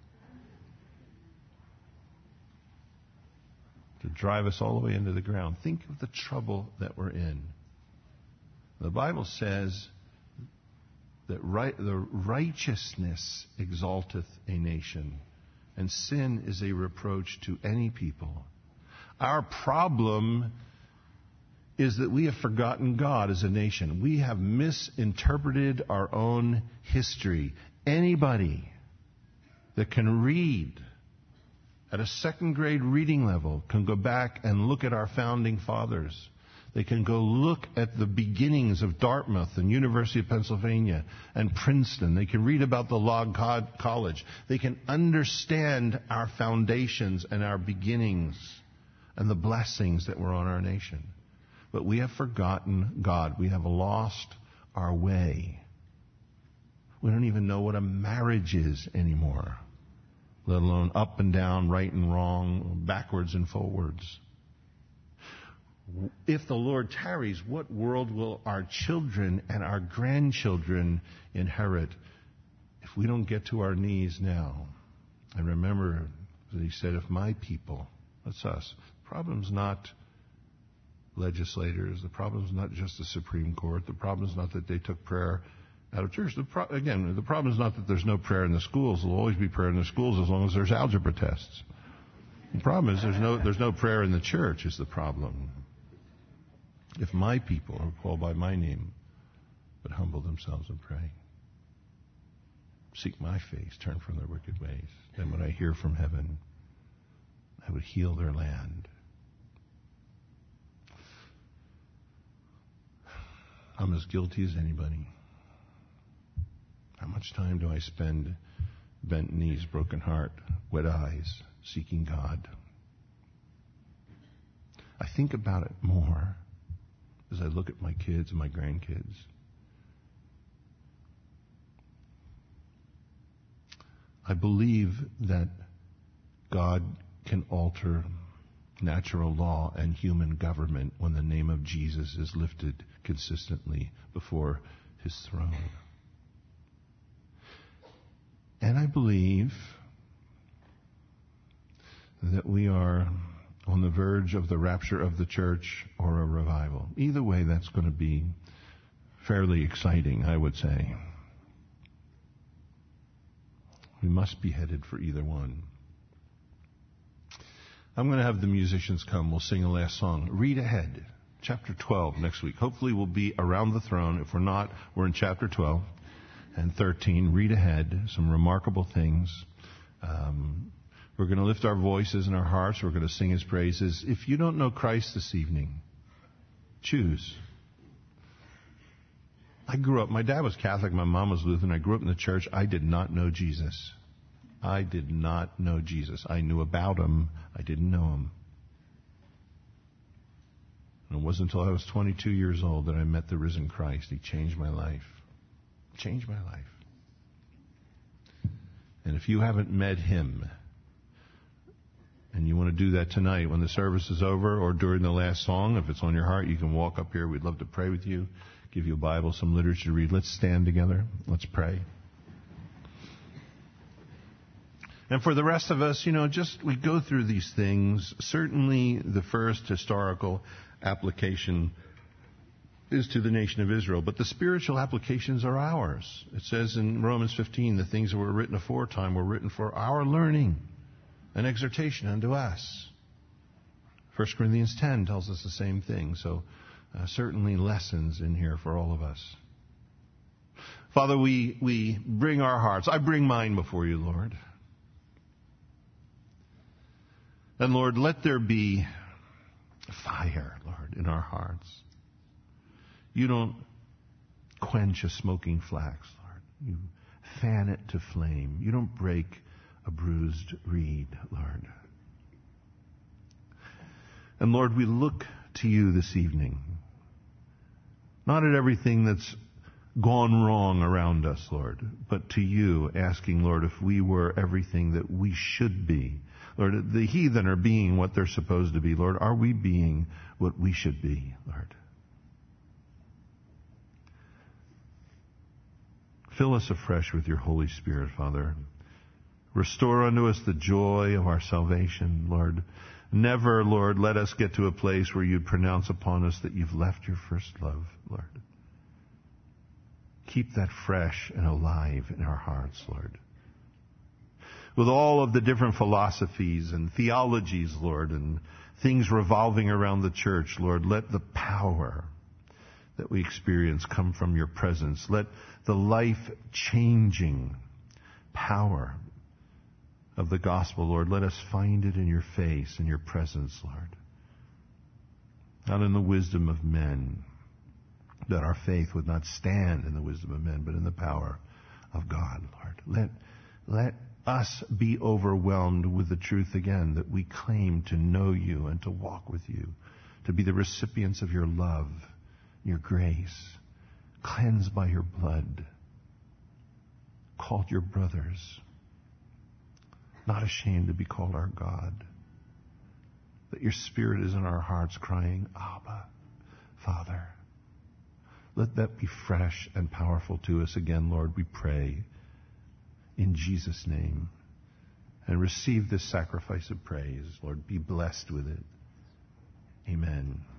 To drive us all the way into the ground. Think of the trouble that we're in. The Bible says that the righteousness exalteth a nation, and sin is a reproach to any people. Our problem is that we have forgotten God as a nation. We have misinterpreted our own history. Anybody that can read at a second grade reading level can go back and look at our founding fathers. They can go look at the beginnings of Dartmouth and University of Pennsylvania and Princeton. They can read about the Log College. They can understand our foundations and our beginnings and the blessings that were on our nation. But we have forgotten God. We have lost our way. We don't even know what a marriage is anymore, let alone up and down, right and wrong, backwards and forwards. If the Lord tarries, what world will our children and our grandchildren inherit if we don't get to our knees now? And remember that He said, if my people, that's us, the problem's not legislators, the problem's not just the Supreme Court, the problem's not that they took prayer out of church. The problem is not that there's no prayer in the schools. There'll always be prayer in the schools as long as there's algebra tests. The problem is there's no prayer in the church is the problem. If my people are called by my name would humble themselves and pray, seek my face, turn from their wicked ways, then when I hear from heaven, I would heal their land. I'm as guilty as anybody. How much time do I spend bent knees, broken heart, wet eyes, seeking God? I think about it more as I look at my kids and my grandkids. I believe that God can alter natural law and human government when the name of Jesus is lifted consistently before his throne. And I believe that we are on the verge of the rapture of the church or a revival. Either way, that's going to be fairly exciting, I would say. We must be headed for either one. I'm going to have the musicians come. We'll sing a last song. Read ahead. Chapter 12 next week. Hopefully we'll be around the throne. If we're not, we're in chapter 12 and 13. Read ahead. Some remarkable things. We're going to lift our voices and our hearts. We're going to sing his praises. If you don't know Christ this evening, choose. I grew up, my dad was Catholic, my mom was Lutheran. I grew up in the church. I did not know Jesus. I did not know Jesus. I knew about him. I didn't know him. And it wasn't until I was 22 years old that I met the risen Christ. He changed my life. Changed my life. And if you haven't met him, and you want to do that tonight when the service is over or during the last song, if it's on your heart, you can walk up here. We'd love to pray with you, give you a Bible, some literature to read. Let's stand together. Let's pray. And for the rest of us, just we go through these things. Certainly the first historical application is to the nation of Israel, but the spiritual applications are ours. It says in Romans 15, the things that were written aforetime were written for our learning and exhortation unto us. 1 Corinthians 10 tells us the same thing. So certainly lessons in here for all of us. Father, we bring our hearts. I bring mine before you, Lord. And Lord, let there be fire, Lord, in our hearts. You don't quench a smoking flax, Lord. You fan it to flame. You don't break a bruised reed, Lord. And Lord, we look to you this evening. Not at everything that's gone wrong around us, Lord, but to you, asking, Lord, if we were everything that we should be. Lord, the heathen are being what they're supposed to be. Lord, are we being what we should be, Lord? Fill us afresh with your Holy Spirit, Father. Restore unto us the joy of our salvation, Lord. Never, Lord, let us get to a place where you pronounce upon us that you've left your first love, Lord. Keep that fresh and alive in our hearts, Lord. With all of the different philosophies and theologies, Lord, and things revolving around the church, Lord, let the power that we experience come from your presence. Let the life-changing power of the gospel, Lord, let us find it in your face, in your presence, Lord. Not in the wisdom of men, that our faith would not stand in the wisdom of men, but in the power of God, Lord. Let us be overwhelmed with the truth again, that we claim to know you and to walk with you, to be the recipients of your love, your grace, cleansed by your blood, called your brothers, not ashamed to be called our God, that your Spirit is in our hearts crying, Abba, Father. Let that be fresh and powerful to us again, Lord, we pray in Jesus' name. And receive this sacrifice of praise, Lord. Be blessed with it. Amen.